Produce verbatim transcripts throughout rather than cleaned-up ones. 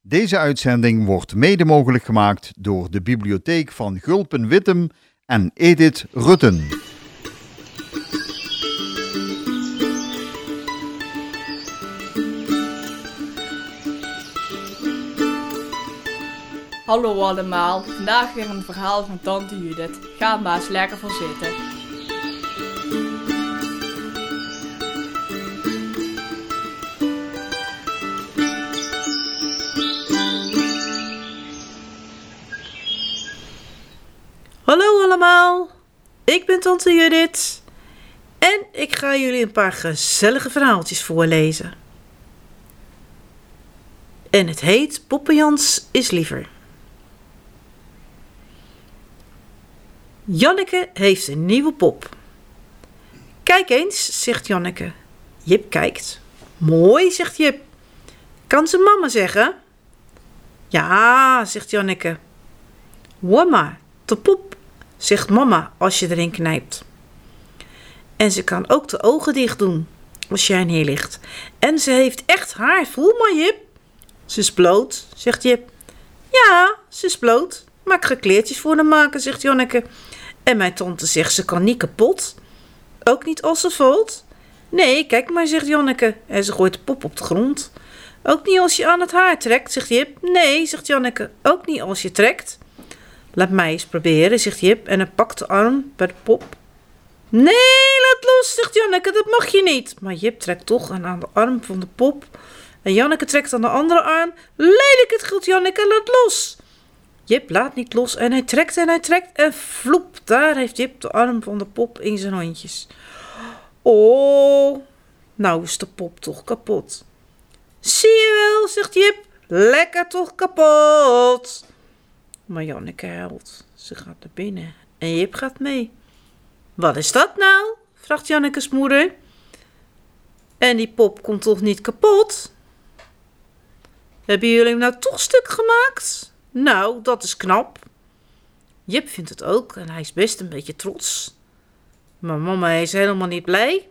Deze uitzending wordt mede mogelijk gemaakt door de bibliotheek van Gulpen-Wittem en Edith Rutten. Hallo allemaal, vandaag weer een verhaal van tante Judith. Ga maar eens lekker voor zitten. Hallo allemaal, ik ben tante Judith en ik ga jullie een paar gezellige verhaaltjes voorlezen. En het heet Poppejans is liever. Janneke heeft een nieuwe pop. Kijk eens, zegt Janneke. Jip kijkt. Mooi, zegt Jip. Kan ze mama zeggen? Ja, zegt Janneke. Hoor maar, de pop, zegt mama als je erin knijpt. En ze kan ook de ogen dicht doen als jij neer ligt. En ze heeft echt haar, voel maar Jip. Ze is bloot, zegt Jip. Ja, ze is bloot, maar ik ga kleertjes voor haar maken, zegt Janneke. En mijn tante zegt ze kan niet kapot. Ook niet als ze valt. Nee, kijk maar, zegt Janneke. En ze gooit de pop op de grond. Ook niet als je aan het haar trekt, zegt Jip. Nee, zegt Janneke. Ook niet als je trekt. Laat mij eens proberen, zegt Jip. En hij pakt de arm bij de pop. Nee, laat los, zegt Janneke. Dat mag je niet. Maar Jip trekt toch aan de arm van de pop. En Janneke trekt aan de andere arm. Lelijk het gilt Janneke, laat los. Jip laat niet los en hij trekt en hij trekt en vloep, daar heeft Jip de arm van de pop in zijn handjes. Oh, nou is de pop toch kapot. Zie je wel, zegt Jip, lekker toch kapot. Maar Janneke huilt, ze gaat naar binnen en Jip gaat mee. Wat is dat nou, vraagt Janneke's moeder. En die pop komt toch niet kapot? Hebben jullie hem nou toch stuk gemaakt? Nou, dat is knap. Jip vindt het ook en hij is best een beetje trots. Maar mama is helemaal niet blij.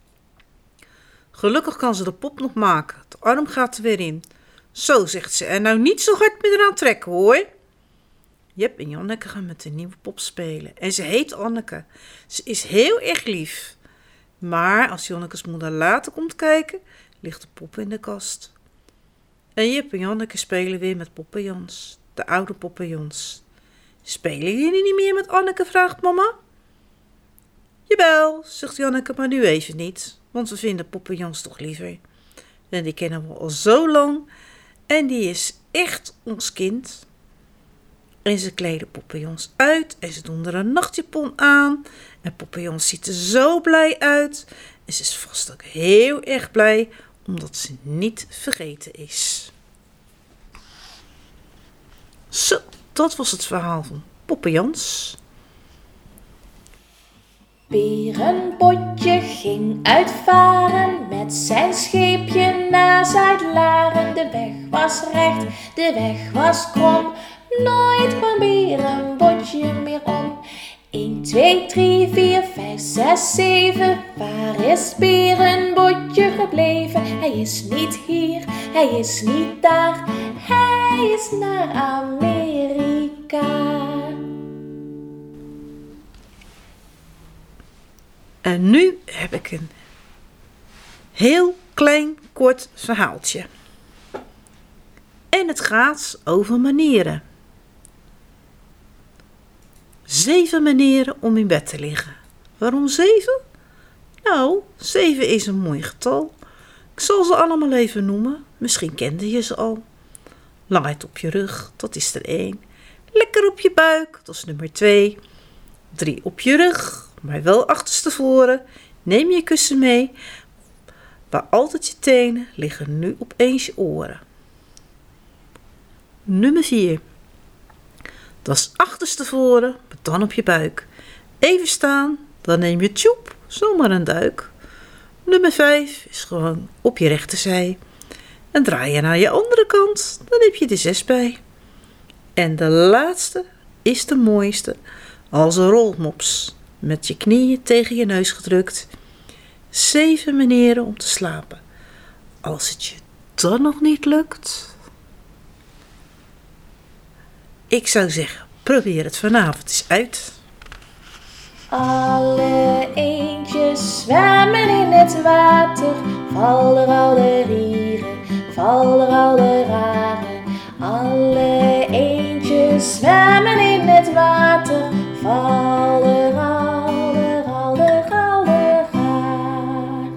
Gelukkig kan ze de pop nog maken. De arm gaat er weer in. Zo, zegt ze, en nou niet zo hard meer eraan trekken, hoor. Jip en Janneke gaan met de nieuwe pop spelen. En ze heet Anneke. Ze is heel erg lief. Maar als Janneke's moeder later komt kijken, ligt de pop in de kast. En Jip en Janneke spelen weer met Poppejans. De oude Poppejans. Spelen jullie niet meer met Anneke, vraagt mama. Jawel, zegt Janneke, maar nu even niet. Want we vinden Poppejans toch liever. En die kennen we al zo lang. En die is echt ons kind. En ze kleden Poppejans uit. En ze doen er een nachtjapon aan. En Poppejans ziet er zo blij uit. En ze is vast ook heel erg blij. Omdat ze niet vergeten is. Zo, dat was het verhaal van Poppejans. Berenbotje ging uitvaren met zijn scheepje naar Zuid-Laren. De weg was recht, de weg was krom, nooit kwam Berenbotje meer om. een, twee, drie, vier, vijf, zes, zeven, waar is Berenbotje gebleven? Hij is niet hier, hij is niet daar, hij is naar Amerika. En nu heb ik een heel klein kort verhaaltje. En het gaat over manieren. Zeven manieren om in bed te liggen. Waarom zeven? Nou, zeven is een mooi getal. Ik zal ze allemaal even noemen. Misschien kende je ze al. Langheid op je rug, dat is er één. Lekker op je buik, dat is nummer twee. Drie op je rug, maar wel achterstevoren. Neem je kussen mee. Waar altijd je tenen liggen nu opeens je oren. Nummer vier. Dat is achterstevoren, maar dan op je buik. Even staan, dan neem je tjoep, zomaar een duik. Nummer vijf is gewoon op je rechterzij. En draai je naar je andere kant, dan heb je de zes bij. En de laatste is de mooiste, als een rolmops. Met je knieën tegen je neus gedrukt. Zeven manieren om te slapen. Als het je dan nog niet lukt, ik zou zeggen, probeer het vanavond eens uit. Alle eendjes zwemmen in het water, val er al de rieren, val er al de raren. Alle eendjes zwemmen in het water, val er al de, al de, al de raren.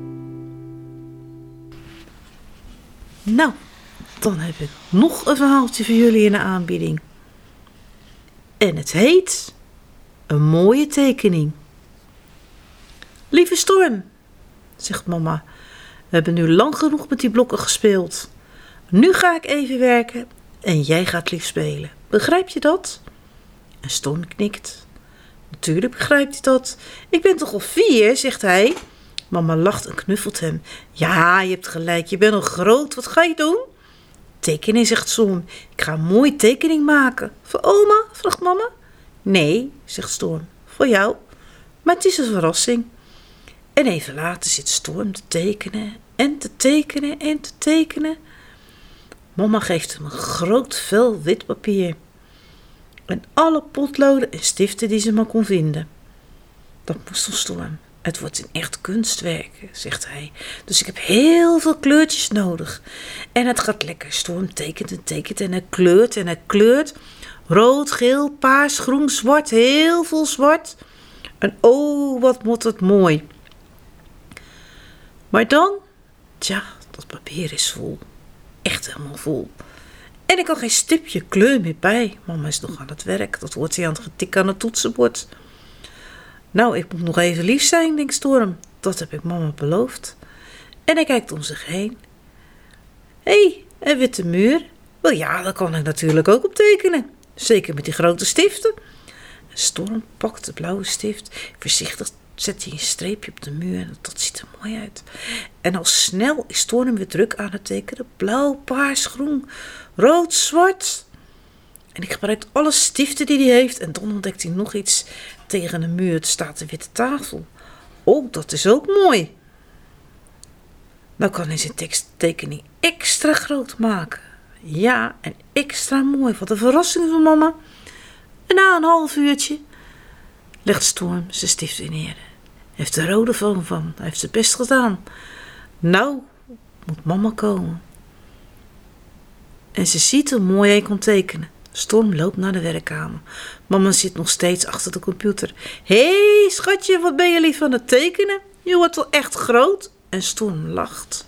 Nou, dan heb ik nog een verhaaltje voor jullie in de aanbieding. En het heet Een mooie tekening. Lieve Storm, zegt mama, we hebben nu lang genoeg met die blokken gespeeld. Nu ga ik even werken en jij gaat lief spelen. Begrijp je dat? En Storm knikt. Natuurlijk begrijpt hij dat. Ik ben toch al vier, zegt hij. Mama lacht en knuffelt hem. Ja, je hebt gelijk, je bent al groot. Wat ga je doen? Tekenen, zegt Storm. Ik ga een mooie tekening maken. Voor oma, vraagt mama. Nee, zegt Storm, voor jou. Maar het is een verrassing. En even later zit Storm te tekenen en te tekenen en te tekenen. Mama geeft hem een groot vel wit papier. En alle potloden en stiften die ze maar kon vinden. Dat moest van Storm. Het wordt een echt kunstwerk, zegt hij. Dus ik heb heel veel kleurtjes nodig. En het gaat lekker. Storm tekent en tekent en hij kleurt en hij kleurt. Rood, geel, paars, groen, zwart, heel veel zwart. En oh, wat moet het mooi. Maar dan, tja, dat papier is vol. Echt helemaal vol. En ik kan geen stipje kleur meer bij. Mama is nog aan het werk. Dat hoort hij aan het getik aan het toetsenbord. Nou, ik moet nog even lief zijn, denkt Storm. Dat heb ik mama beloofd. En hij kijkt om zich heen. Hé, hey, een witte muur. Wel ja, daar kan ik natuurlijk ook op tekenen. Zeker met die grote stiften. En Storm pakt de blauwe stift. Voorzichtig zet hij een streepje op de muur. En dat ziet er mooi uit. En al snel is Storm weer druk aan het tekenen. Blauw, paars, groen, rood, zwart. En ik gebruik alle stiften die hij heeft. En dan ontdekt hij nog iets. Tegen de muur staat een witte tafel. Oh, dat is ook mooi. Nou kan hij zijn teksttekening extra groot maken. Ja, en extra mooi. Wat een verrassing van mama. En na een half uurtje legt Storm zijn stift weer neer. Hij heeft de rode foam van. Hij heeft zijn best gedaan. Nou moet mama komen. En ze ziet hoe mooi hij kon tekenen. Storm loopt naar de werkkamer. Mama zit nog steeds achter de computer. Hé, hey, schatje, wat ben je lief aan het tekenen? Je wordt wel echt groot. En Storm lacht.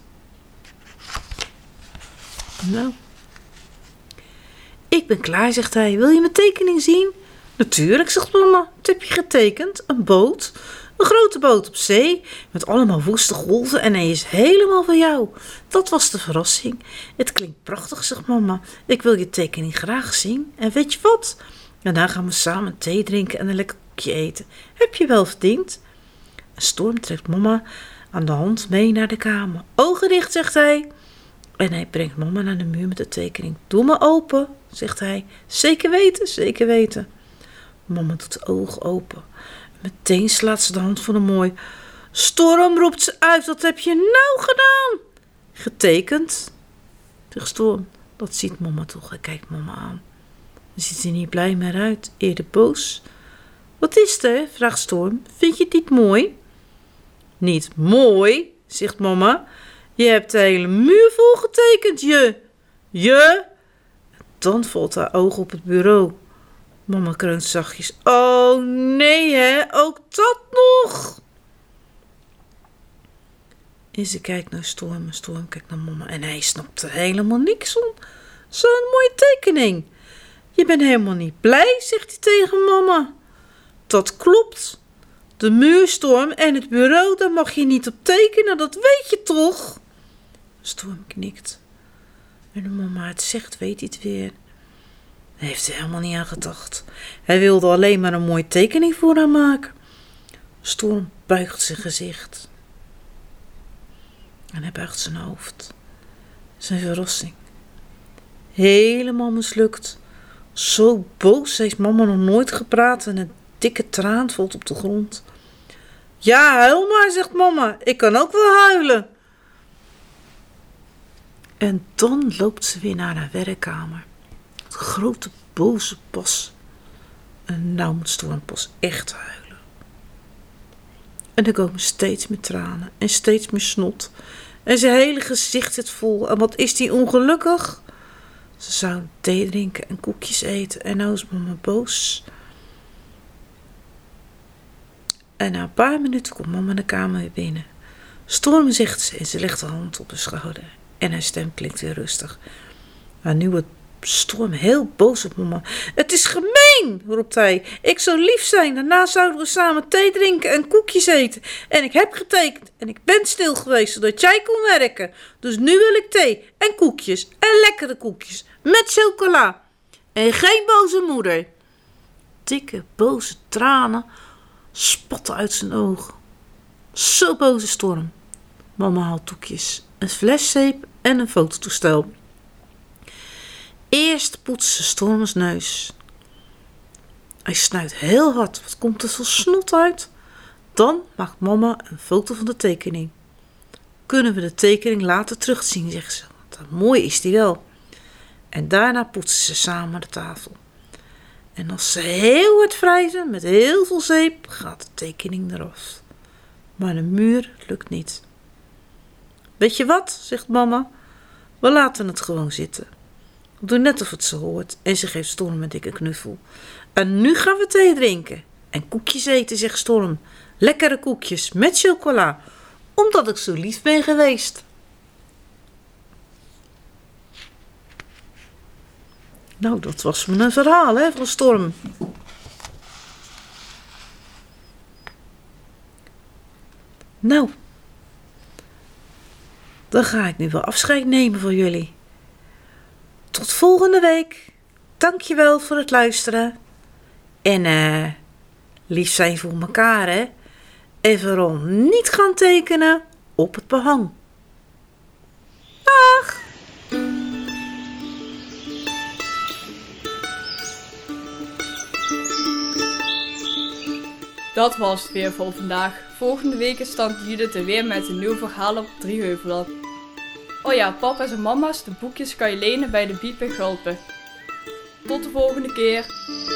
Nou, ik ben klaar, zegt hij. Wil je mijn tekening zien? Natuurlijk, zegt mama. Wat heb je getekend? Een boot. Een grote boot op zee. Met allemaal woeste golven. En hij is helemaal van jou. Dat was de verrassing. Het klinkt prachtig, zegt mama. Ik wil je tekening graag zien. En weet je wat? Daarna gaan we samen thee drinken en een lekker koekje eten. Heb je wel verdiend? En Storm trekt mama aan de hand mee naar de kamer. Ogen dicht, zegt hij. En hij brengt mama naar de muur met de tekening. Doe me open, zegt hij. Zeker weten, zeker weten. Mama doet de ogen open. Meteen slaat ze de hand voor hem mooi. Storm, roept ze uit. Wat heb je nou gedaan? Getekend, zegt Storm. Dat ziet mama toch. Hij kijkt mama aan. Hij ziet er niet blij meer uit. Eerder boos. Wat is er? Vraagt Storm. Vind je het niet mooi? Niet mooi, zegt mama. Je hebt de hele muur vol getekend, je. Je? Dan valt haar oog op het bureau. Mama kreunt zachtjes. Oh nee hè, ook dat nog. En ze kijkt naar Storm en Storm kijkt naar mama. En hij snapt er helemaal niks van. Zo'n mooie tekening. Je bent helemaal niet blij, zegt hij tegen mama. Dat klopt. De muur, Storm, en het bureau, daar mag je niet op tekenen, dat weet je toch? Storm knikt. En de mama het zegt, weet hij het weer. Hij heeft er helemaal niet aan gedacht. Hij wilde alleen maar een mooie tekening voor haar maken. Storm buigt zijn gezicht. En hij buigt zijn hoofd. Zijn verrassing. Helemaal mislukt. Zo boos heeft mama nog nooit gepraat en een dikke traan valt op de grond. Ja, huil maar, zegt mama. Ik kan ook wel huilen. En dan loopt ze weer naar haar werkkamer. Het grote boze pas. En nou moet Storm pas echt huilen. En er komen steeds meer tranen en steeds meer snot. En zijn hele gezicht zit vol. En wat is die ongelukkig? Ze zou thee drinken en koekjes eten. En nou is mama boos. En na een paar minuten komt mama de kamer weer binnen. Storm, zegt ze en ze legt haar hand op de schouder. En haar stem klinkt weer rustig. Maar nu wordt Storm heel boos op mama. Het is gemeen, roept hij. Ik zou lief zijn. Daarna zouden we samen thee drinken en koekjes eten. En ik heb getekend en ik ben stil geweest zodat jij kon werken. Dus nu wil ik thee en koekjes en lekkere koekjes met chocola. En geen boze moeder. Dikke boze tranen spatten uit zijn ogen. Zo boze Storm. Mama haalt doekjes, een fles zeep en een fototoestel. Eerst poetst ze Storms neus. Hij snuit heel hard. Wat komt er zo snot uit? Dan maakt mama een foto van de tekening. Kunnen we de tekening later terugzien, zegt ze. Want mooi is die wel. En daarna poetsen ze samen de tafel. En als ze heel hard wrijven met heel veel zeep, gaat de tekening eraf. Maar de muur lukt niet. Weet je wat, zegt mama. We laten het gewoon zitten. We doen net of het ze hoort. En ze geeft Storm een dikke knuffel. En nu gaan we thee drinken. En koekjes eten, zegt Storm. Lekkere koekjes met chocola. Omdat ik zo lief ben geweest. Nou, dat was me een verhaal, hè, van Storm. Nou, dan ga ik nu wel afscheid nemen van jullie. Tot volgende week. Dankjewel voor het luisteren. En eh, lief zijn voor elkaar, hè. En vooral niet gaan tekenen op het behang. Dag! Dat was het weer voor vandaag. Volgende week is tante Judith er weer met een nieuw verhaal op Drieheuveland. Oh ja, papa's en mama's, de boekjes kan je lenen bij de Biep en Gulpen. Tot de volgende keer.